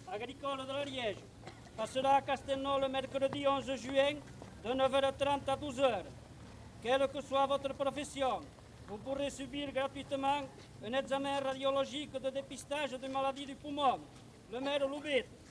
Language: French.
agricole de la Liège, passera à Castelnau le mercredi 11 juin de 9h30 à 12h. Quelle que soit votre profession, vous pourrez subir gratuitement un examen radiologique de dépistage de maladies du poumon. Le maire Loubet